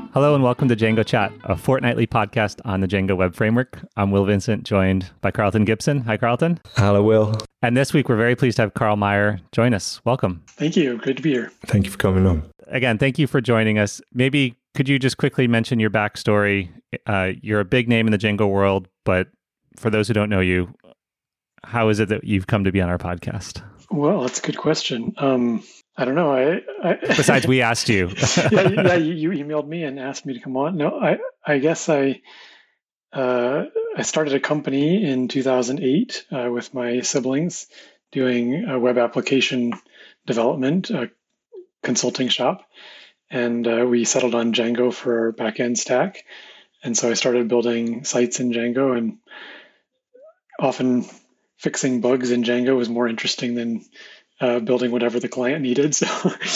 Hello and welcome to Django Chat, a fortnightly podcast on the Django Web Framework. I'm Will Vincent, joined by Carlton Gibson. Hi, Carlton. Hello, Will. And this week, we're very pleased to have Carl Meyer join us. Welcome. Thank you. Great to be here. Thank you for coming on. Again, thank you for joining us. Maybe could you just quickly mention your backstory? You're a big name in the Django world, but for those who don't know you, how is it that you've come to be on our podcast? Well, that's a good question. I don't know. Besides, we asked you. You emailed me and asked me to come on. No, I guess I started a company in 2008 with my siblings doing a web application development, a consulting shop, and we settled on Django for our backend stack. And so I started building sites in Django, and often fixing bugs in Django was more interesting than building whatever the client needed. So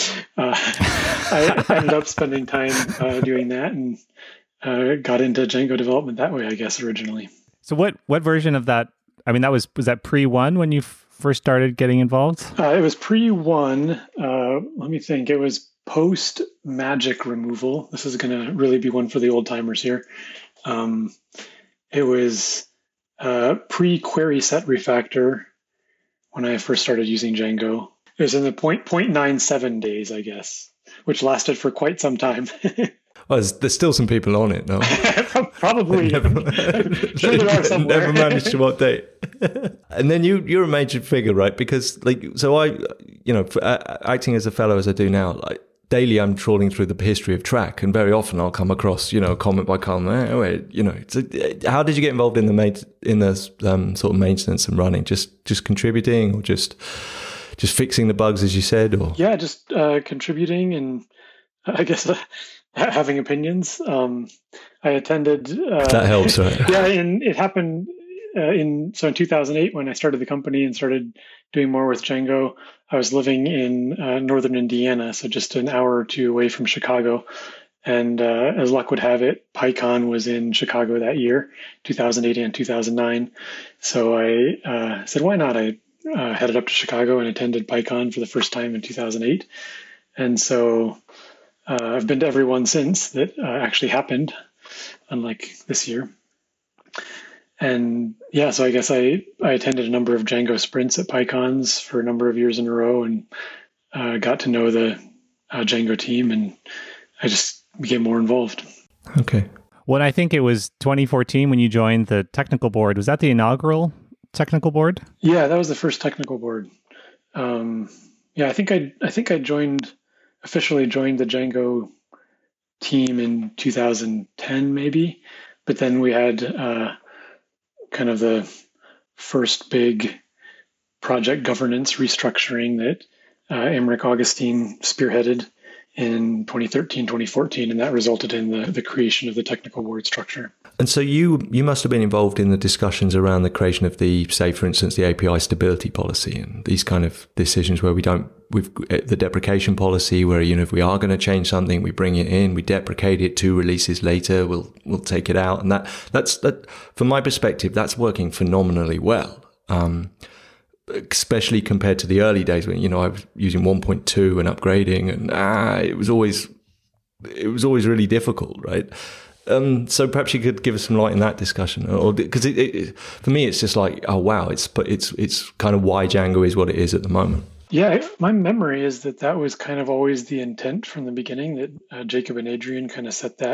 I ended up spending time doing that and got into Django development that way, I guess, originally. So what version of that? I mean, was that pre-1 when you first started getting involved? It was pre-1. Let me think. It was post-magic removal. This is going to really be one for the old timers here. It was pre-query set refactor when I first started using Django. It was in the 0.97 days, I guess, which lasted for quite some time. Well, there's still some people on it, no? Probably. Sure there are somewhere. Never managed to update. And then you're a major figure, right? Because acting as a fellow as I do now, daily I'm trawling through the history of Trac, and very often I'll come across, a comment by Carl. How did you get involved in the sort of maintenance and running? Just contributing, or just fixing the bugs, as you said, or just contributing, and I guess having opinions. I attended. That helps, right? Yeah, and it happened in 2008 when I started the company and started doing more with Django. I was living in northern Indiana, so just an hour or two away from Chicago. And as luck would have it, PyCon was in Chicago that year, 2008 and 2009. So I said, why not? I headed up to Chicago and attended PyCon for the first time in 2008. And so I've been to every one since that actually happened, unlike this year. And yeah, so I guess I attended a number of Django sprints at PyCons for a number of years in a row, and got to know the Django team, and I just became more involved. Okay. When I think it was 2014 when you joined the technical board, was that the inaugural technical board? Yeah, that was the first technical board. I think I officially joined the Django team in 2010, maybe, but then we had kind of the first big project governance restructuring that Emmerich Augustine spearheaded in 2013, 2014, and that resulted in the creation of the technical board structure. And so you must have been involved in the discussions around the creation of for instance, the API stability policy and these kind of decisions where with the deprecation policy, where, if we are going to change something, we bring it in, we deprecate it 2 releases later, we'll take it out. And that's from my perspective, that's working phenomenally well. Especially compared to the early days when, I was using 1.2 and upgrading, and it was always really difficult, right? So perhaps you could give us some light in that discussion, or because for me it's just like, oh wow, it's kind of why Django is what it is at the moment. Yeah, my memory is that was kind of always the intent from the beginning, that Jacob and Adrian kind of set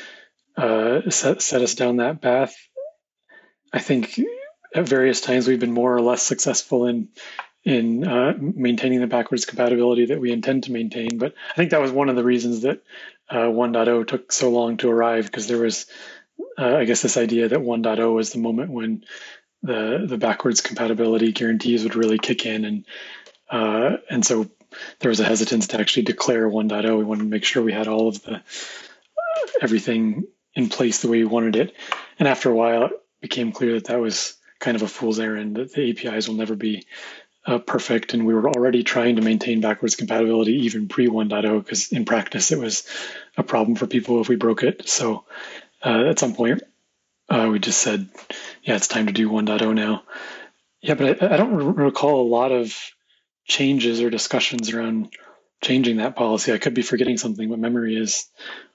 us down that path. I think at various times we've been more or less successful in maintaining the backwards compatibility that we intend to maintain. But I think that was one of the reasons that 1.0 took so long to arrive, because there was, I guess, this idea that 1.0 was the moment when the backwards compatibility guarantees would really kick in, and so there was a hesitance to actually declare 1.0. We wanted to make sure we had all of everything in place the way we wanted it. And after a while, it became clear that was kind of a fool's errand, that the APIs will never be perfect. And we were already trying to maintain backwards compatibility even pre 1.0, because in practice, it was a problem for people if we broke it. So at some point, we just said, yeah, it's time to do 1.0 now. Yeah, but I don't recall a lot of changes or discussions around changing that policy. I could be forgetting something, but memory is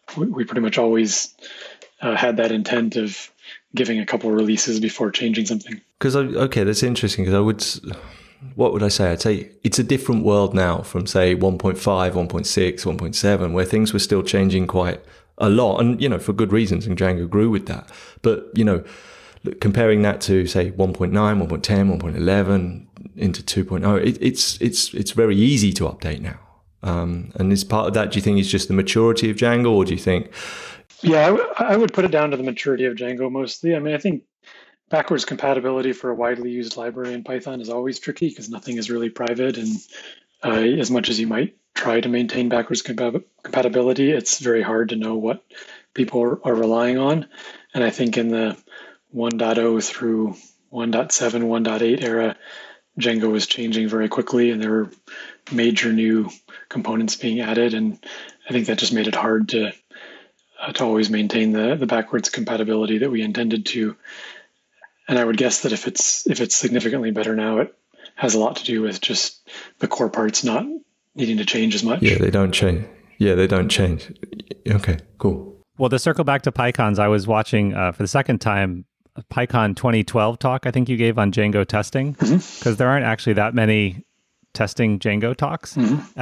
we pretty much always had that intent of giving a couple releases before changing something. Because that's interesting. Because what would I say? I'd say it's a different world now from say 1.5, 1.6, 1.7, where things were still changing quite a lot, and for good reasons, and Django grew with that. But comparing that to say 1.9, 1.10, 1.11 into 2.0, it's very easy to update now. And is part of that, do you think, is just the maturity of Django, or do you think? Yeah, I would put it down to the maturity of Django mostly. I mean, I think backwards compatibility for a widely used library in Python is always tricky because nothing is really private. And as much as you might try to maintain backwards compatibility, it's very hard to know what people are relying on. And I think in the 1.0 through 1.7, 1.8 era, Django was changing very quickly, and there were major new components being added. And I think that just made it hard to always maintain the backwards compatibility that we intended to. And I would guess that if it's significantly better now, it has a lot to do with just the core parts not needing to change as much. Yeah, they don't change. Okay, cool. Well, to circle back to PyCons, I was watching for the second time a PyCon 2012 talk I think you gave on Django testing, because there aren't actually that many testing Django talks.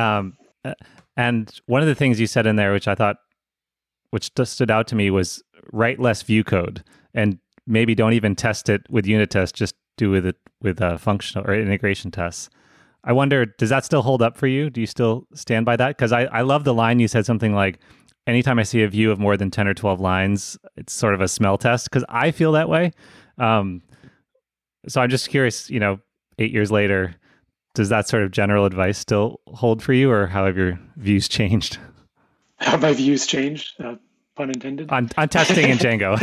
And one of the things you said in there, which I thought, which just stood out to me, was write less view code, and maybe don't even test it with unit tests, just do with functional or integration tests. I wonder, does that still hold up for you? Do you still stand by that? Because I love the line you said, something like, anytime I see a view of more than 10 or 12 lines, it's sort of a smell test, because I feel that way. So I'm just curious, 8 years later, does that sort of general advice still hold for you, or how have your views changed? How have my views changed? Pun intended. On testing in Django.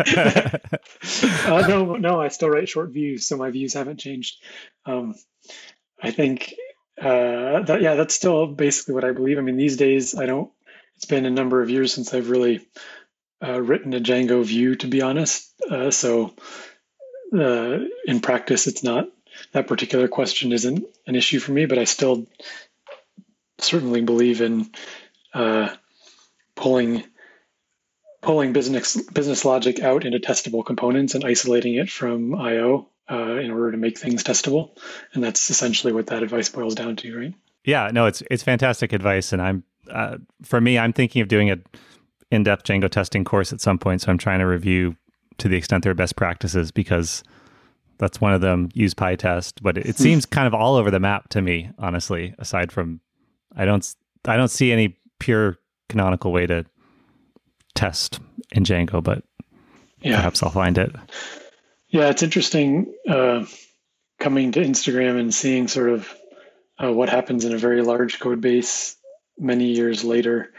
No, I still write short views, so my views haven't changed. I think that's still basically what I believe. I mean, these days it's been a number of years since I've really written a Django view, to be honest. So in practice, it's not, that particular question isn't an issue for me, but I still certainly believe in pulling business logic out into testable components and isolating it from I/O in order to make things testable. And that's essentially what that advice boils down to, right? Yeah, no, it's fantastic advice. And for me, I'm thinking of doing an in-depth Django testing course at some point. So I'm trying to review, to the extent there are best practices, because that's one of them. Use PyTest, but it seems kind of all over the map to me, honestly. Aside from, I don't see any pure canonical way to test in Django, but perhaps I'll find it. Yeah, it's interesting coming to Instagram and seeing sort of what happens in a very large code base many years later.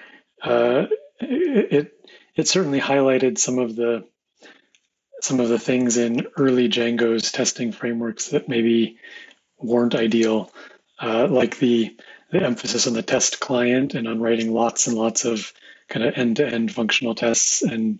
It certainly highlighted some of the things in early Django's testing frameworks that maybe weren't ideal, like the emphasis on the test client and on writing lots and lots of kind of end-to-end functional tests. And,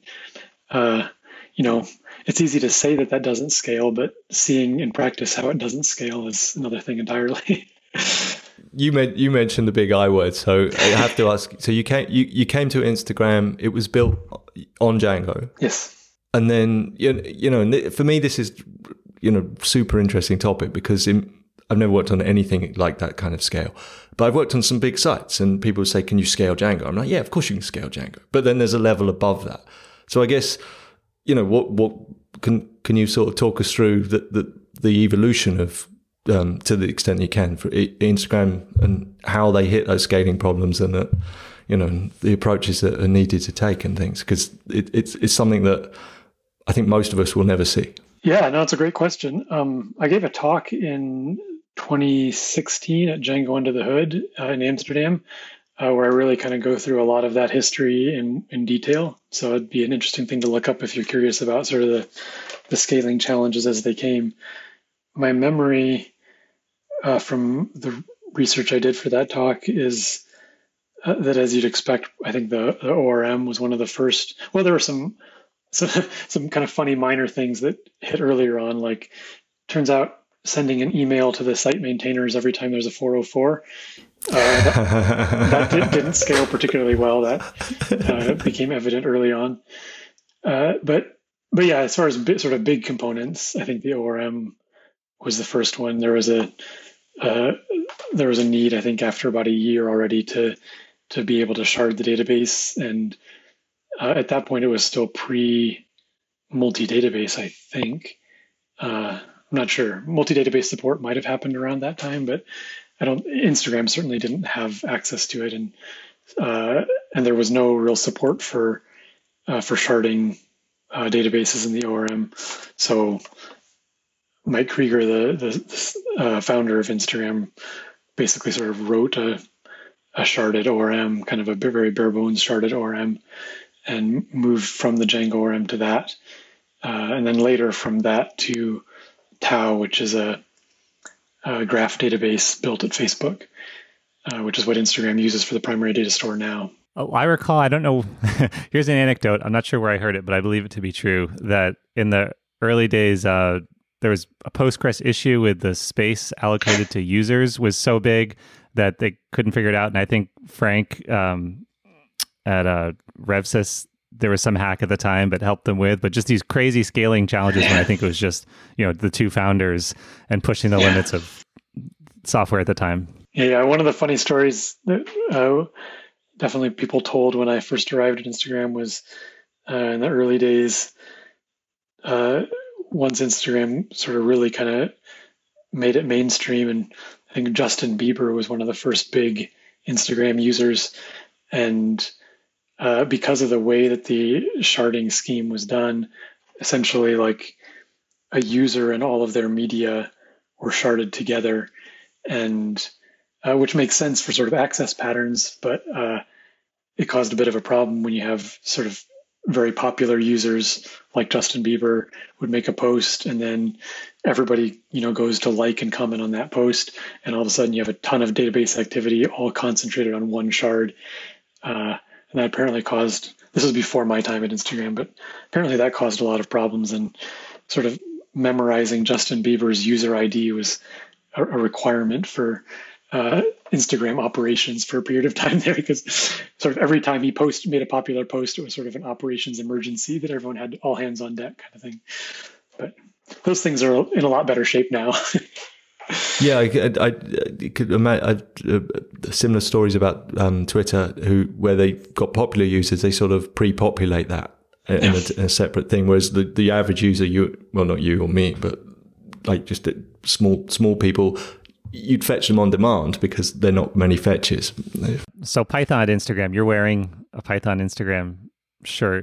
it's easy to say that doesn't scale, but seeing in practice how it doesn't scale is another thing entirely. You mentioned the big I word, so I have to ask. So you came to Instagram. It was built on Django. Yes. And then for me, this is super interesting topic, because I've never worked on anything like that kind of scale, but I've worked on some big sites, and people say, "Can you scale Django?" I'm like, "Yeah, of course you can scale Django." But then there's a level above that. So I guess what can you sort of talk us through the evolution of to the extent you can for Instagram, and how they hit those scaling problems, and that the approaches that are needed to take and things, because it's something that I think most of us will never see. Yeah, no, it's a great question. I gave a talk in 2016 at Django Under the Hood in Amsterdam, where I really kind of go through a lot of that history in detail. So it'd be an interesting thing to look up if you're curious about sort of the scaling challenges as they came. My memory from the research I did for that talk is that, as you'd expect, I think the ORM was one of the first. Well, there were some kind of funny minor things that hit earlier on. Like, turns out sending an email to the site maintainers every time there's a 404. Didn't scale particularly well. That became evident early on. But yeah, as far as sort of big components, I think the ORM was the first one. There was a need, I think, after about a year already to be able to shard the database, and at that point it was still pre multi-database, I think. I'm not sure. Multi-database support might have happened around that time, but Instagram certainly didn't have access to it, and there was no real support for sharding databases in the ORM. So Mike Krieger, the founder of Instagram, basically sort of wrote a sharded ORM, kind of a very bare bones sharded ORM, and moved from the Django ORM to that. And then later from that to Tau, which is a graph database built at Facebook, which is what Instagram uses for the primary data store now. Oh, I recall, I don't know, here's an anecdote. I'm not sure where I heard it, but I believe it to be true, that in the early days, there was a Postgres issue with the space allocated to users was so big that they couldn't figure it out. And I think Frank at Revsys, there was some hack at the time that helped them with, but just these crazy scaling challenges when I think it was just, the two founders and pushing the limits of software at the time. Yeah, one of the funny stories that definitely people told when I first arrived at Instagram was in the early days, once Instagram sort of really kind of made it mainstream, and I think Justin Bieber was one of the first big Instagram users, and because of the way that the sharding scheme was done, essentially like a user and all of their media were sharded together, and which makes sense for sort of access patterns, but it caused a bit of a problem when you have sort of very popular users like Justin Bieber would make a post, and then everybody, goes to like and comment on that post, and all of a sudden you have a ton of database activity all concentrated on one shard. And that apparently caused, this was before my time at Instagram, but apparently that caused a lot of problems, and sort of memorizing Justin Bieber's user ID was a requirement for Instagram operations for a period of time there, because sort of every time he made a popular post, it was sort of an operations emergency that everyone had all hands on deck kind of thing. But those things are in a lot better shape now. Yeah, I could imagine similar stories about Twitter, where they got popular users, they sort of pre-populate that in a separate thing, whereas the average user, not you or me, but like just small people, you'd fetch them on demand because there are not many fetches. So Python at Instagram, you're wearing a Python Instagram shirt.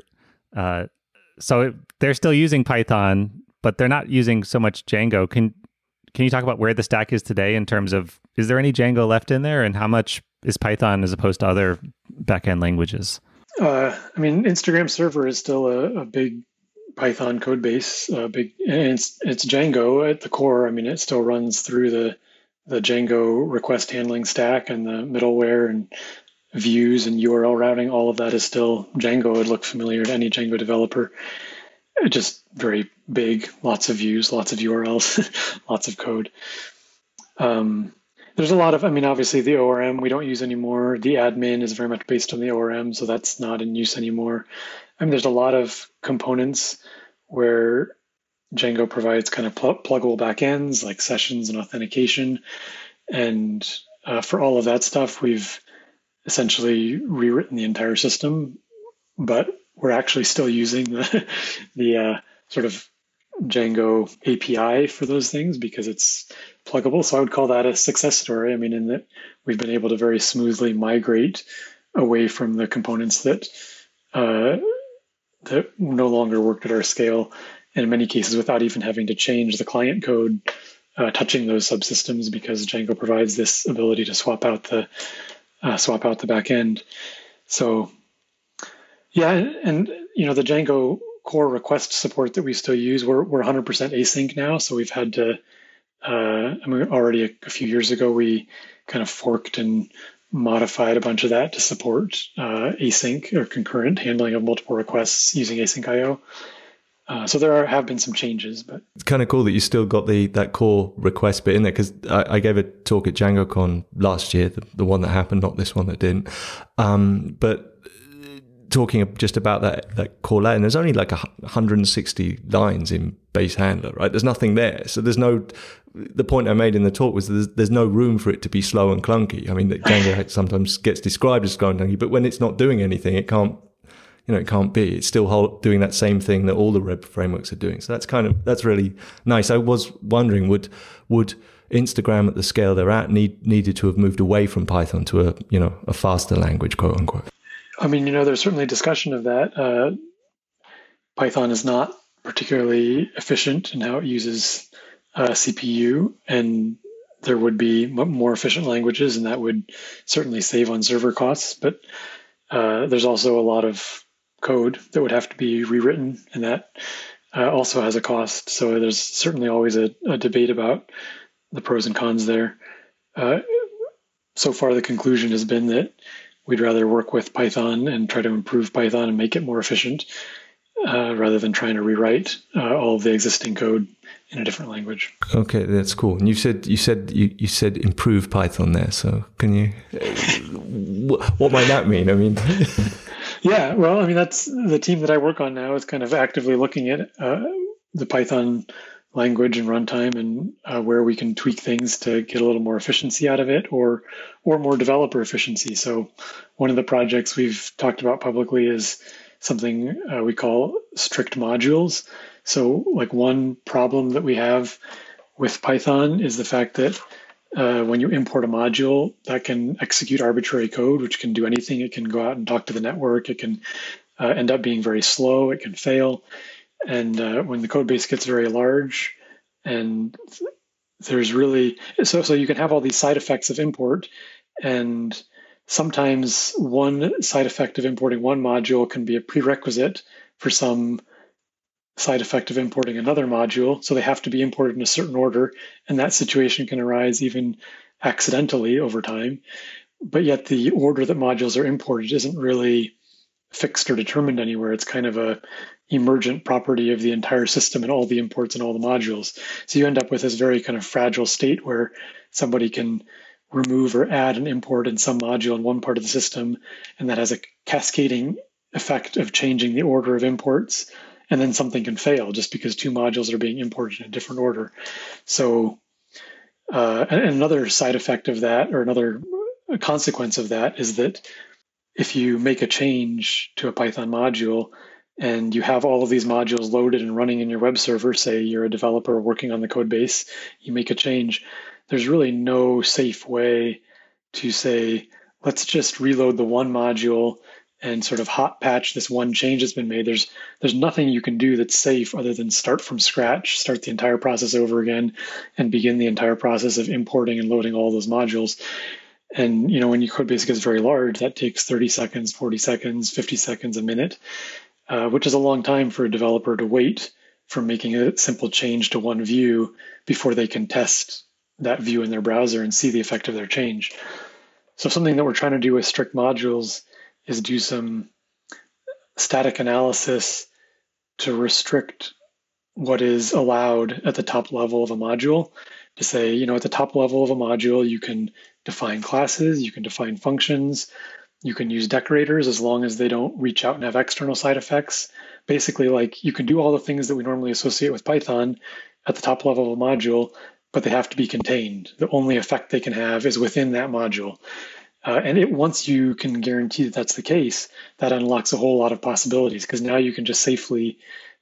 So they're still using Python, but they're not using so much Django. Can you talk about where the stack is today in terms of, is there any Django left in there, and how much is Python as opposed to other backend languages? Instagram server is still a big Python code base, and it's Django at the core. It still runs through the Django request handling stack and the middleware and views and URL routing. All of that is still Django. It would look familiar to any Django developer. Just very big, lots of views, lots of URLs, lots of code. There's a lot of, obviously the ORM we don't use anymore. The admin is very much based on the ORM, so that's not in use anymore. There's a lot of components where Django provides kind of pluggable backends like sessions and authentication. And for all of that stuff, we've essentially rewritten the entire system, but we're actually still using the sort of Django API for those things because it's pluggable. So I would call that a success story. In that we've been able to very smoothly migrate away from the components that no longer worked at our scale, and in many cases without even having to change the client code touching those subsystems, because Django provides this ability to swap out the back end. So yeah, and the Django core request support that we still use, we're 100% async now. So we've had to, already a few years ago, we kind of forked and modified a bunch of that to support async or concurrent handling of multiple requests using async IO. So there have been some changes, but it's kind of cool that you still got that core request bit in there, because I gave a talk at DjangoCon last year, the one that happened, not this one that didn't. But talking just about that core layer, and there's only like 160 lines in base handler, right? There's nothing there. So the point I made in the talk was there's no room for it to be slow and clunky. I mean, Django sometimes gets described as slow and clunky, but when it's not doing anything, it can't be. It's still doing that same thing that all the web frameworks are doing. So that's really nice. I was wondering, would Instagram at the scale they're at needed to have moved away from Python to a faster language, quote unquote? I mean, there's certainly discussion of that. Python is not particularly efficient in how it uses CPU, and there would be more efficient languages, and that would certainly save on server costs. But there's also a lot of code that would have to be rewritten, and that also has a cost. So there's certainly always a debate about the pros and cons there. So far, the conclusion has been that we'd rather work with Python and try to improve Python and make it more efficient rather than trying to rewrite all of the existing code in a different language. Okay, that's cool. And you said improve Python there. So can you? What might that mean? I mean. Yeah, well, I mean, that's the team that I work on now is kind of actively looking at the Python language and runtime and where we can tweak things to get a little more efficiency out of it or more developer efficiency. So one of the projects we've talked about publicly is something we call strict modules. So like one problem that we have with Python is the fact that when you import a module, that can execute arbitrary code, which can do anything. It can go out and talk to the network. It can end up being very slow. It can fail. And when the code base gets very large, and there's really so you can have all these side effects of import, and sometimes one side effect of importing one module can be a prerequisite for some side effect of importing another module. So they have to be imported in a certain order, and that situation can arise even accidentally over time. But yet the order that modules are imported isn't really fixed or determined anywhere. It's kind of a emergent property of the entire system and all the imports and all the modules. So you end up with this very kind of fragile state where somebody can remove or add an import in some module in one part of the system, and that has a cascading effect of changing the order of imports, and then something can fail just because two modules are being imported in a different order. So and another side effect of that, or another consequence of that, is that if you make a change to a Python module and you have all of these modules loaded and running in your web server, say you're a developer working on the code base, you make a change, there's really no safe way to say, let's just reload the one module and sort of hot patch this one change that's been made. There's nothing you can do that's safe other than start from scratch, start the entire process over again, and begin the entire process of importing and loading all those modules. And when your code base gets very large, that takes 30 seconds, 40 seconds, 50 seconds, a minute, which is a long time for a developer to wait from making a simple change to one view before they can test that view in their browser and see the effect of their change. So something that we're trying to do with strict modules is do some static analysis to restrict what is allowed at the top level of a module. To say, at the top level of a module, you can define classes, you can define functions, you can use decorators as long as they don't reach out and have external side effects. Basically, like you can do all the things that we normally associate with Python at the top level of a module, but they have to be contained. The only effect they can have is within that module. Once you can guarantee that that's the case, that unlocks a whole lot of possibilities, because now you can just safely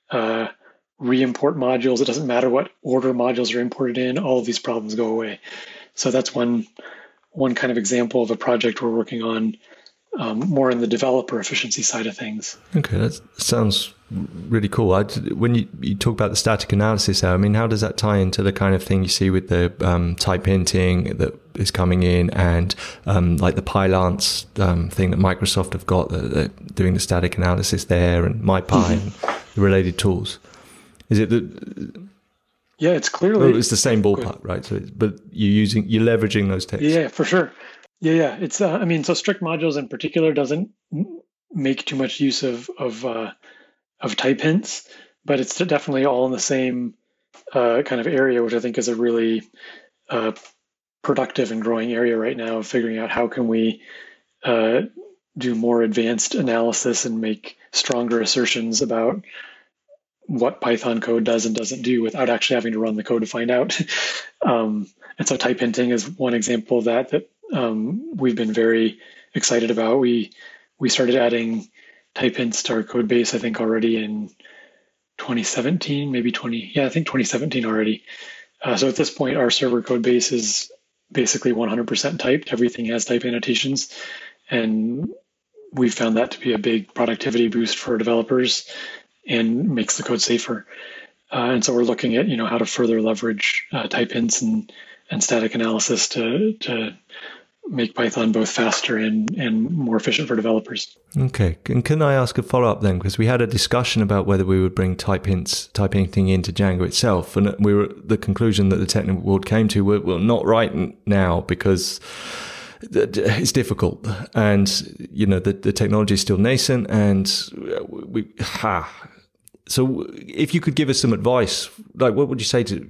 re-import modules. It doesn't matter what order modules are imported in. All of these problems go away. So that's one kind of example of a project we're working on, more in the developer efficiency side of things. Okay, that sounds really cool. When you talk about the static analysis, I mean, how does that tie into the kind of thing you see with the type hinting that is coming in, and like the Pylance thing that Microsoft have got, that they're doing the static analysis there, and MyPy and the related tools? Is it that? Yeah, it's clearly it's the same ballpark, right? So, but you're leveraging those techs. Yeah, for sure. Yeah. It's so strict modules in particular doesn't make too much use of type hints, but it's definitely all in the same kind of area, which I think is a really productive and growing area right now of figuring out how can we do more advanced analysis and make stronger assertions about what Python code does and doesn't do without actually having to run the code to find out. And so type hinting is one example of that we've been very excited about. We started adding type hints to our code base, I think already in 2017, maybe 2017 already. So at this point, our server code base is basically 100% typed. Everything has type annotations. And we found that to be a big productivity boost for developers and makes the code safer. And so we're looking at, how to further leverage type hints and static analysis to make Python both faster and more efficient for developers. Okay. And can I ask a follow-up then? Because we had a discussion about whether we would bring type hinting into Django itself. And we were the conclusion that the technical board came to, we're not right now because it's difficult. And, the technology is still nascent. And so if you could give us some advice, like what would you say to,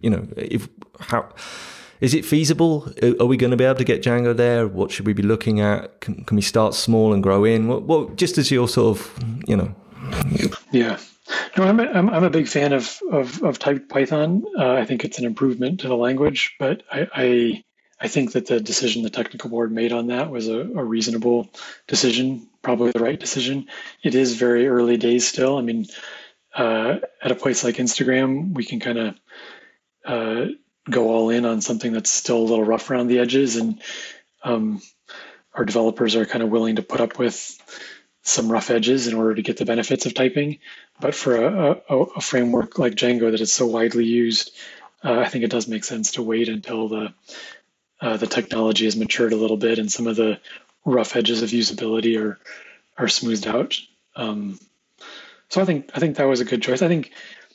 is it feasible? Are we going to be able to get Django there? What should we be looking at? Can we start small and grow in? What just as your sort of, Yeah. No, I'm a big fan of typed Python. I think it's an improvement to the language, but I think that the decision the technical board made on that was a reasonable decision, probably the right decision. It is very early days still. I mean, at a place like Instagram, we can kind of go all in on something that's still a little rough around the edges, and our developers are kind of willing to put up with some rough edges in order to get the benefits of typing. But for a framework like Django that is so widely used, I think it does make sense to wait until the technology has matured a little bit and some of the rough edges of usability are smoothed out. So I think that was a good choice. I think,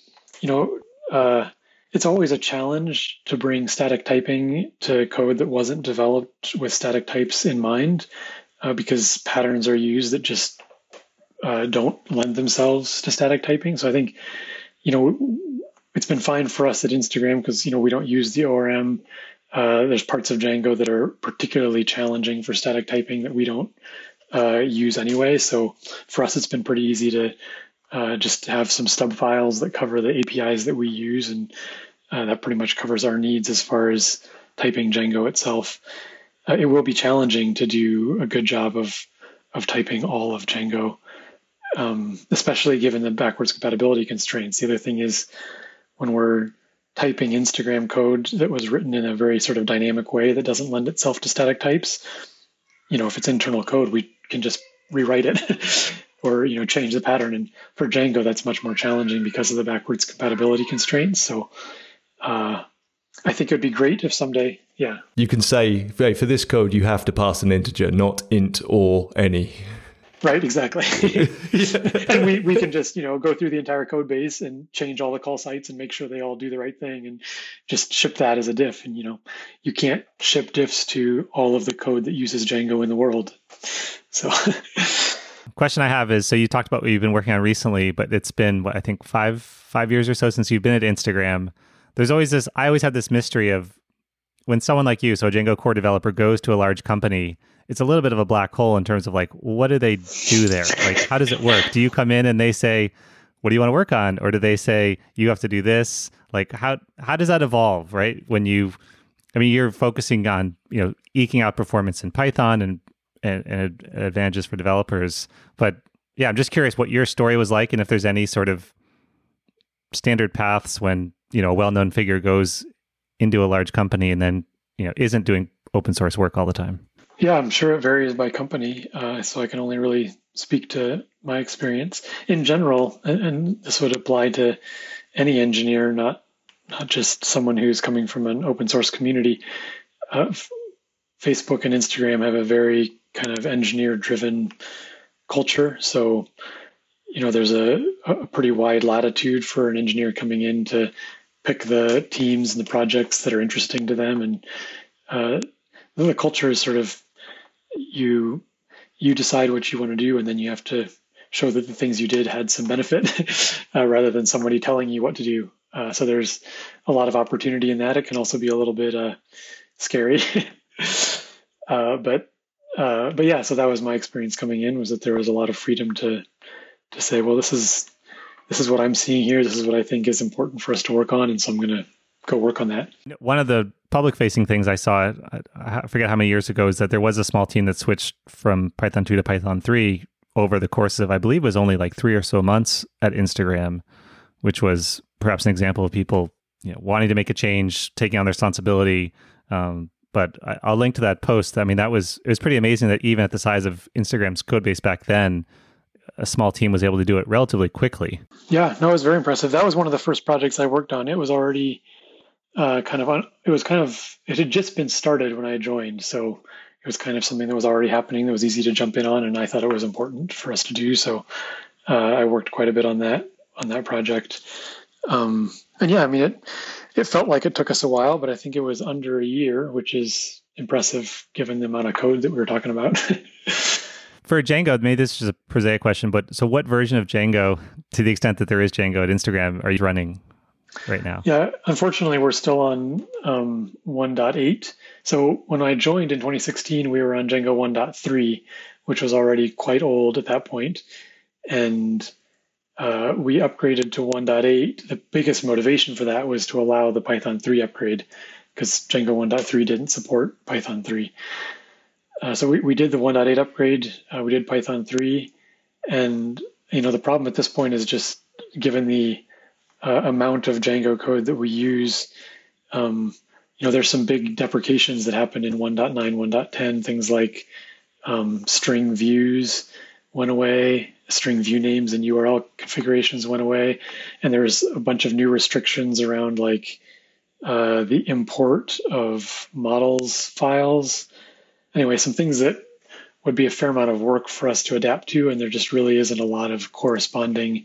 it's always a challenge to bring static typing to code that wasn't developed with static types in mind, because patterns are used that just don't lend themselves to static typing. So I think, it's been fine for us at Instagram because, we don't use the ORM. There's parts of Django that are particularly challenging for static typing that we don't use anyway. So for us, it's been pretty easy to just have some stub files that cover the APIs that we use, and that pretty much covers our needs as far as typing Django itself. It will be challenging to do a good job of typing all of Django, especially given the backwards compatibility constraints. The other thing is when we're typing Instagram code that was written in a very sort of dynamic way that doesn't lend itself to static types, if it's internal code, we can just rewrite it or, change the pattern. And for Django, that's much more challenging because of the backwards compatibility constraints. So I think it would be great if someday, you can say, hey, for this code, you have to pass an integer, not int or any. Right, exactly. And we can just, go through the entire code base and change all the call sites and make sure they all do the right thing and just ship that as a diff. And, you can't ship diffs to all of the code that uses Django in the world. So question I have is, so you talked about what you've been working on recently, but it's been, I think 5 years or so since you've been at Instagram. There's always I always have this mystery of when someone like you, so a Django core developer, goes to a large company, it's a little bit of a black hole in terms of like, what do they do there? Like, how does it work? Do you come in and they say, what do you want to work on? Or do they say, you have to do this? Like, how does that evolve, right? When you're focusing on, eking out performance in Python and advantages for developers. But yeah, I'm just curious what your story was like and if there's any sort of standard paths when, a well-known figure goes into a large company and then, isn't doing open source work all the time. Yeah, I'm sure it varies by company. So I can only really speak to my experience. In general, and this would apply to any engineer, not just someone who's coming from an open source community. Facebook and Instagram have a very kind of engineer-driven culture. So, there's a pretty wide latitude for an engineer coming in to pick the teams and the projects that are interesting to them. And the culture is sort of, you decide what you want to do, and then you have to show that the things you did had some benefit rather than somebody telling you what to do. So there's a lot of opportunity in that. It can also be a little bit scary. But yeah, so that was my experience coming in, was that there was a lot of freedom to say, well, this is what I'm seeing here. This is what I think is important for us to work on. And so I'm going to go work on that. One of the public facing things I saw, I forget how many years ago, is that there was a small team that switched from Python 2 to Python 3 over the course of, I believe, was only like 3 or so months at Instagram, which was perhaps an example of people, wanting to make a change, taking on the responsibility. But I'll link to that post. I mean, it was pretty amazing that even at the size of Instagram's code base back then, a small team was able to do it relatively quickly. Yeah, no, it was very impressive. That was one of the first projects I worked on. It was already it had just been started when I joined. So it was kind of something that was already happening that was easy to jump in on. And I thought it was important for us to do. So I worked quite a bit on that project. And yeah, I mean, it felt like it took us a while, but I think it was under a year, which is impressive given the amount of code that we were talking about. For Django, maybe this is just a prosaic question, but so what version of Django, to the extent that there is Django at Instagram, are you running right now? Yeah, unfortunately, we're still on 1.8. So when I joined in 2016, we were on Django 1.3, which was already quite old at that point. And we upgraded to 1.8. The biggest motivation for that was to allow the Python 3 upgrade, because Django 1.3 didn't support Python 3. So we did the 1.8 upgrade. We did Python 3. And, the problem at this point is just given the amount of Django code that we use, there's some big deprecations that happened in 1.9, 1.10, things like string views went away, string view names and URL configurations went away. And there's a bunch of new restrictions around like the import of models files. Anyway, some things that would be a fair amount of work for us to adapt to, and there just really isn't a lot of corresponding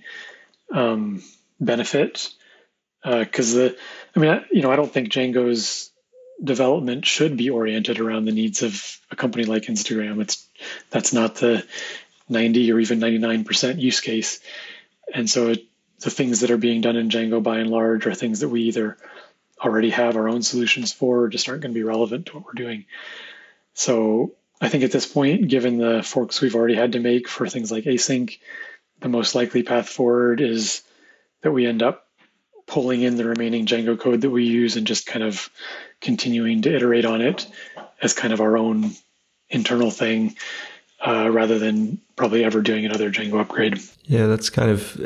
benefit. Because I don't think Django's development should be oriented around the needs of a company like Instagram. That's not the 90 or even 99% use case. And so the things that are being done in Django by and large are things that we either already have our own solutions for or just aren't going to be relevant to what we're doing. So I think at this point, given the forks we've already had to make for things like async, the most likely path forward is that we end up pulling in the remaining Django code that we use and just kind of continuing to iterate on it as kind of our own internal thing, rather than probably ever doing another Django upgrade. Yeah, that's kind of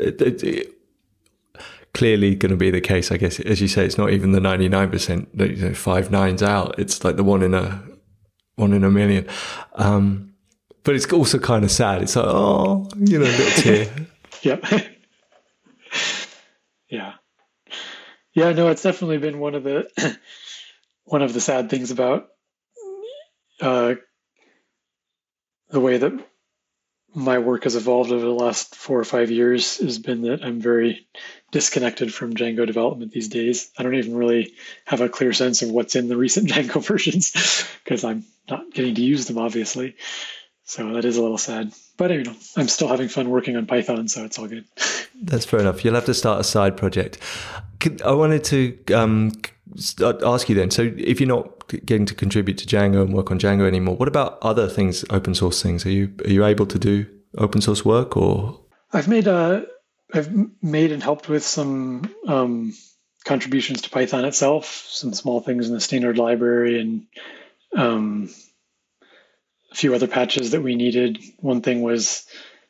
clearly going to be the case, I guess. As you say, it's not even the 99%, 5 nines out. It's like the one in a million. But it's also kind of sad. It's like, little tear. Yep. Yeah. Yeah, no, it's definitely been one of the sad things about the way that my work has evolved over the last 4 or 5 years has been that I'm very disconnected from Django development these days. I don't even really have a clear sense of what's in the recent Django versions because I'm not getting to use them, obviously. So that is a little sad. But I'm still having fun working on Python, so it's all good. That's fair enough. You'll have to start a side project. I wanted to ask you then, so if you're not getting to contribute to Django and work on Django anymore, what about other things, open source things? Are you able to do open source work, or? I've made and helped with some contributions to Python itself, some small things in the standard library, and a few other patches that we needed. One thing was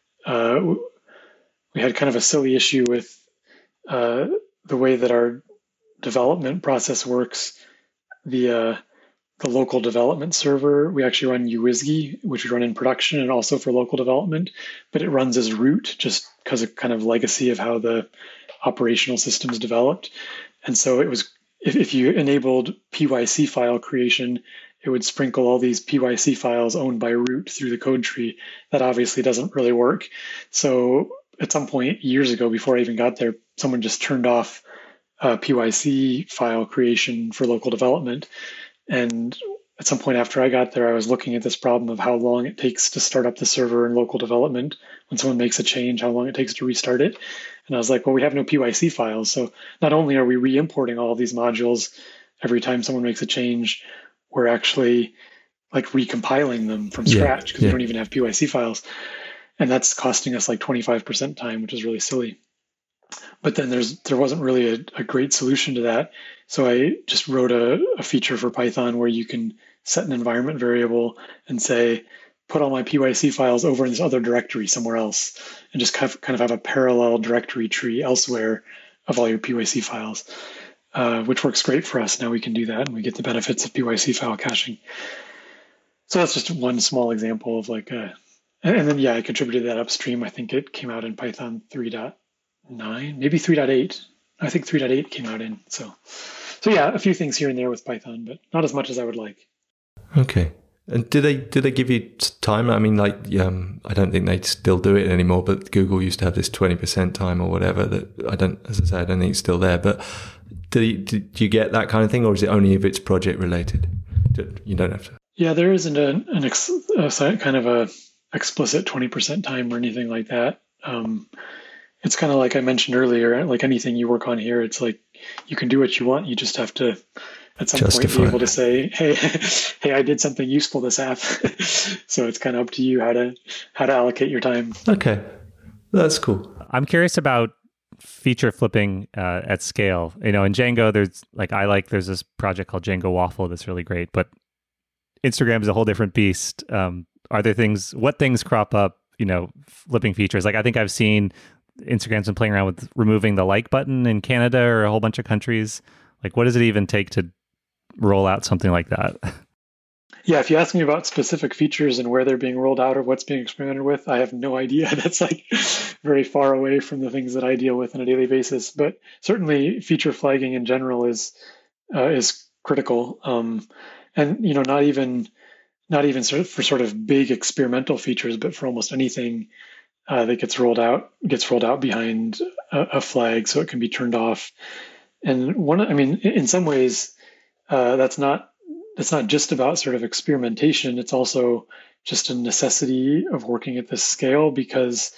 we had kind of a silly issue with the way that our development process works. The local development server, we actually run uWSGI, which we run in production and also for local development, but it runs as root just because of kind of legacy of how the operational system's developed. And so it was, if you enabled PYC file creation, it would sprinkle all these PYC files owned by root through the code tree. That obviously doesn't really work. So at some point years ago, before I even got there, someone just turned off PYC file creation for local development. And at some point after I got there, I was looking at this problem of how long it takes to start up the server in local development. When someone makes a change, how long it takes to restart it. And I was like, well, we have no PYC files. So not only are we re-importing all of these modules every time someone makes a change, we're actually like recompiling them from scratch because we don't even have PYC files. And that's costing us like 25% time, which is really silly. But then there wasn't really a great solution to that. So I just wrote a feature for Python where you can set an environment variable and say, put all my PYC files over in this other directory somewhere else, and just kind of have a parallel directory tree elsewhere of all your PYC files, which works great for us. Now we can do that, and we get the benefits of PYC file caching. So that's just one small example of like and then, I contributed that upstream. I think it came out in Python 3.9, maybe 3.8. I think 3.8 came out in. So yeah, a few things here and there with Python, but not as much as I would like. Okay. And do they give you time? I mean, like, I don't think they still do it anymore, but Google used to have this 20% time or whatever that I don't think it's still there. But do you get that kind of thing, or is it only if it's project related? You don't have to. Yeah, there isn't a kind of a explicit 20% time or anything like that. It's kind of like I mentioned earlier, like anything you work on here, it's like you can do what you want. You just have to, at some point, be able to say, hey, I did something useful this app. So it's kind of up to you how to allocate your time. Okay, that's cool. I'm curious about feature flipping at scale. In Django, there's this project called Django Waffle that's really great, but Instagram is a whole different beast. What things crop up, flipping features? Like I think I've seen Instagram's been playing around with removing the like button in Canada or a whole bunch of countries. Like what does it even take to roll out something like that? Yeah, if you ask me about specific features and where they're being rolled out or what's being experimented with, I have no idea. That's like very far away from the things that I deal with on a daily basis. But certainly feature flagging in general is critical. And not even for sort of big experimental features, but for almost anything that gets rolled out behind a flag, so it can be turned off. And in some ways, that's not just about sort of experimentation. It's also just a necessity of working at this scale because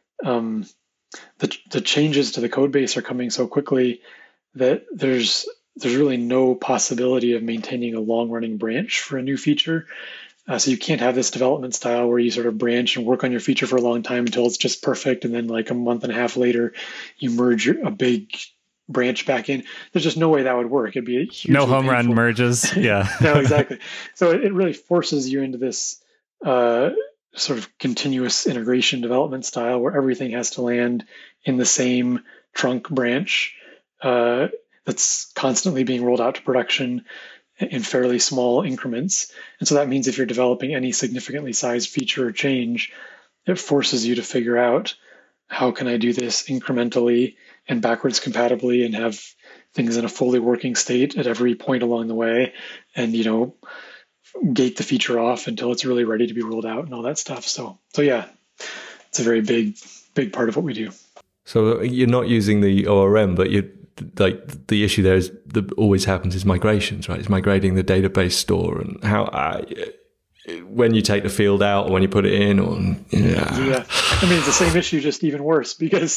the changes to the code base are coming so quickly that there's really no possibility of maintaining a long-running branch for a new feature. So you can't have this development style where you sort of branch and work on your feature for a long time until it's just perfect, and then like a month and a half later, you merge a big branch back in. There's just no way that would work. It'd be no home run merges. Yeah. No, exactly. So it really forces you into this sort of continuous integration development style where everything has to land in the same trunk branch that's constantly being rolled out to production in fairly small increments. And so that means if you're developing any significantly sized feature or change, it forces you to figure out, how can I do this incrementally and backwards compatibly and have things in a fully working state at every point along the way, and gate the feature off until it's really ready to be rolled out and all that stuff. So yeah, it's a very big part of what we do. So you're not using the ORM, but like the issue there is that always happens is migrations, right? It's migrating the database store, and how when you take the field out or when you put it in, or yeah. I mean, it's the same issue, just even worse, because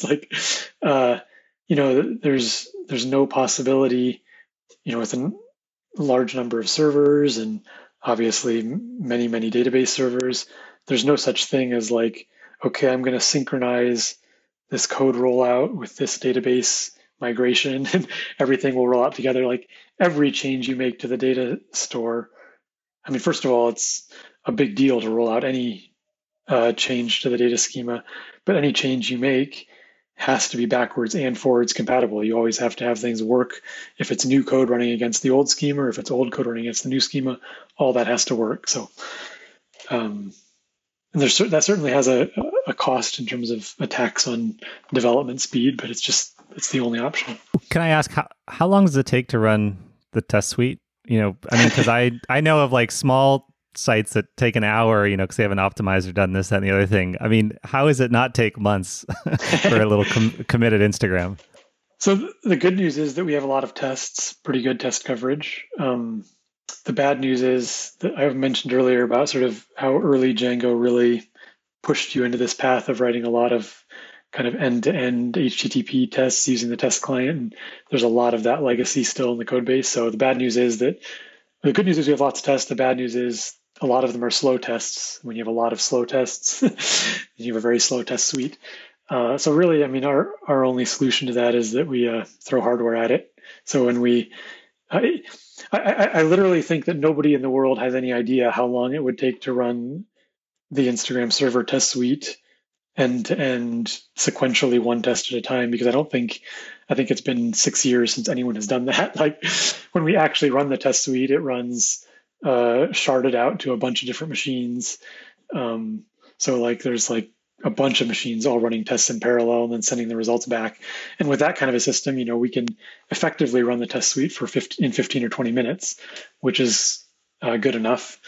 there's no possibility, with a large number of servers and obviously many database servers. There's no such thing as like, okay, I'm going to synchronize this code rollout with this database migration and everything will roll out together. Like every change you make to the data store, I mean, first of all, it's a big deal to roll out any change to the data schema, but any change you make has to be backwards and forwards compatible. You always have to have things work. If it's new code running against the old schema, or if it's old code running against the new schema, all that has to work. So and that certainly has a cost in terms of attacks on development speed, but it's the only option. Can I ask how long does it take to run the test suite? Because I know of like small sites that take an hour, because they haven't optimized or done this, that, and the other thing. I mean, how does it not take months for a little committed Instagram? So the good news is that we have a lot of tests, pretty good test coverage. The bad news is that I mentioned earlier about sort of how early Django really pushed you into this path of writing a lot of kind of end-to-end HTTP tests using the test client. And there's a lot of that legacy still in the code base. So the bad news is that the good news is we have lots of tests. The bad news is a lot of them are slow tests. When you have a lot of slow tests, you have a very slow test suite. So really, I mean, our only solution to that is that we throw hardware at it. So when I literally think that nobody in the world has any idea how long it would take to run the Instagram server test suite end to end sequentially, one test at a time, because I think it's been 6 years since anyone has done that. Like when we actually run the test suite, it runs sharded out to a bunch of different machines. So like there's like a bunch of machines all running tests in parallel and then sending the results back. And with that kind of a system, we can effectively run the test suite for 15 or 20 minutes, which is good enough.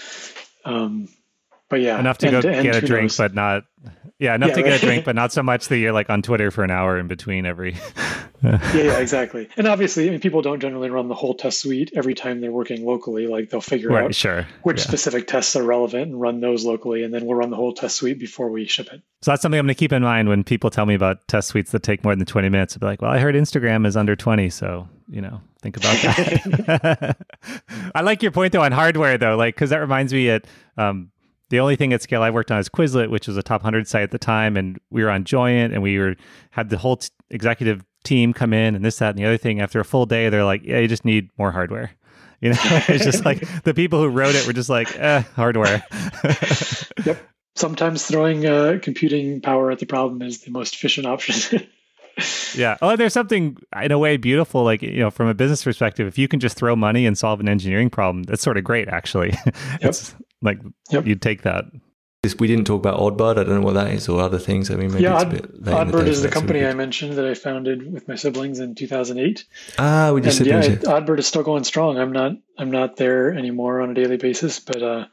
But yeah, enough to go get a drink, but not enough to get a drink, but not so much that you're like on Twitter for an hour in between every. Yeah, exactly. And obviously, I mean, people don't generally run the whole test suite every time they're working locally. Like they'll figure out which specific tests are relevant and run those locally, and then we'll run the whole test suite before we ship it. So that's something I'm going to keep in mind when people tell me about test suites that take more than 20 minutes. I'll be like, well, I heard Instagram is under 20, so think about that. I like your point though on hardware though, like because that reminds me the only thing at scale I worked on is Quizlet, which was a top 100 site at the time, and we were on Joyent, and had the whole executive team come in, and this, that, and the other thing. After a full day, they're like, "Yeah, you just need more hardware." It's just like the people who wrote it were just like, hardware. Yep. Sometimes throwing computing power at the problem is the most efficient option. Yeah. Oh, there's something in a way beautiful, like, from a business perspective, if you can just throw money and solve an engineering problem, that's sort of great, actually. It's like, you'd take that. We didn't talk about Oddbird. I don't know what that is or other things. I mean, maybe it's a bit late. Oddbird is the company I mentioned that I founded with my siblings in 2008. With your siblings. Yeah, Oddbird is still going strong. I'm not there anymore on a daily basis, but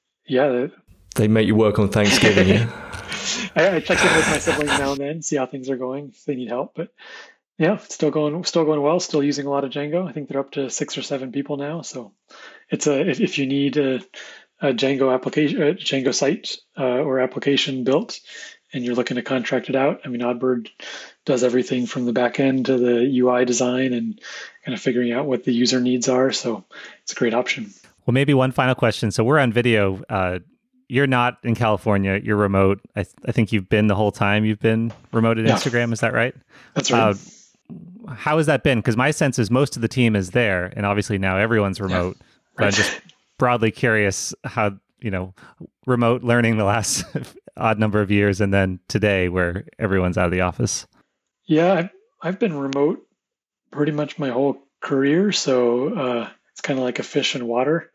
they make you work on Thanksgiving, yeah? I check in with my siblings now and then, see how things are going, if they need help. But yeah, it's still going well, still using a lot of Django. I think they're up to 6 or 7 people now. So it's if you need a Django application, a Django site or application built, and you're looking to contract it out, I mean, Oddbird does everything from the back end to the UI design and kind of figuring out what the user needs are. So it's a great option. Well, maybe one final question. So we're on video. You're not in California. You're remote. I think you've been the whole time you've been remote at Instagram. Is that right? That's right. How has that been? Because my sense is most of the team is there, and obviously now everyone's remote. Yeah. But I'm just broadly curious how, remote learning the last odd number of years and then today where everyone's out of the office. Yeah, I've been remote pretty much my whole career. So it's kind of like a fish in water.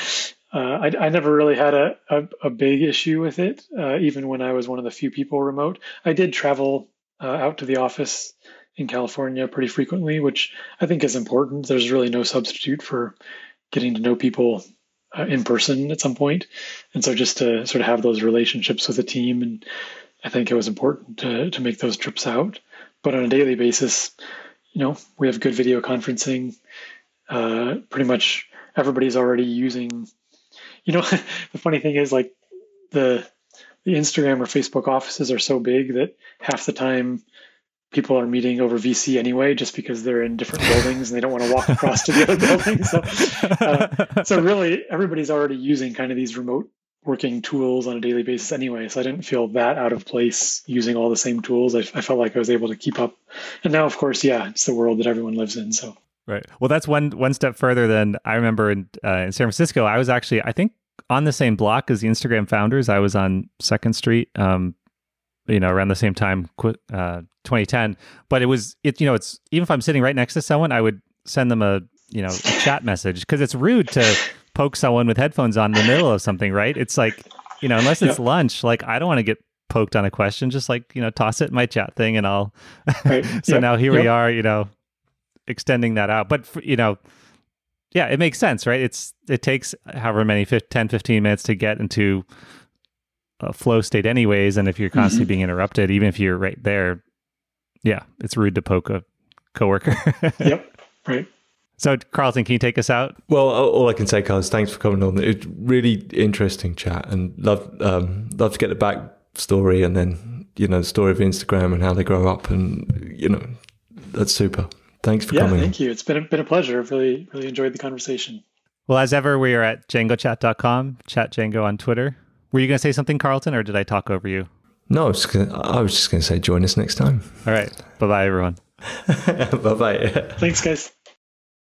I never really had a big issue with it, even when I was one of the few people remote. I did travel out to the office in California pretty frequently, which I think is important. There's really no substitute for getting to know people in person at some point. And so just to sort of have those relationships with the team, and I think it was important to make those trips out. But on a daily basis, we have good video conferencing. Pretty much everybody's already using. The funny thing is, like the Instagram or Facebook offices are so big that half the time people are meeting over VC anyway, just because they're in different buildings and they don't want to walk across to the other building. So really, everybody's already using kind of these remote working tools on a daily basis anyway. So I didn't feel that out of place using all the same tools. I felt like I was able to keep up. And now, of course, it's the world that everyone lives in. So. Right. Well, that's one step further than I remember in San Francisco. I was actually, I think, on the same block as the Instagram founders. I was on 2nd Street, around the same time, 2010. But it's even if I'm sitting right next to someone, I would send them a chat message, because it's rude to poke someone with headphones on in the middle of something, right? It's like, unless it's lunch, like I don't want to get poked on a question. Just like, toss it in my chat thing and I'll. Right. So now here we are, extending that out. But it makes sense, right? It takes however many 10, 15 minutes to get into a flow state anyways. And if you're constantly being interrupted, even if you're right there, it's rude to poke a coworker. Yep. Right. So, Carlton, can you take us out? Well, all I can say, Carl, is thanks for coming on. It's really interesting chat, and love to get the backstory and then, the story of Instagram and how they grow up, and, that's super. Thanks for coming. Yeah, thank you. It's been a pleasure. I've really, really enjoyed the conversation. Well, as ever, we are at DjangoChat.com, Chat Django on Twitter. Were you going to say something, Carlton, or did I talk over you? No, I was just going to say join us next time. All right. Bye-bye, everyone. Bye-bye. Thanks, guys.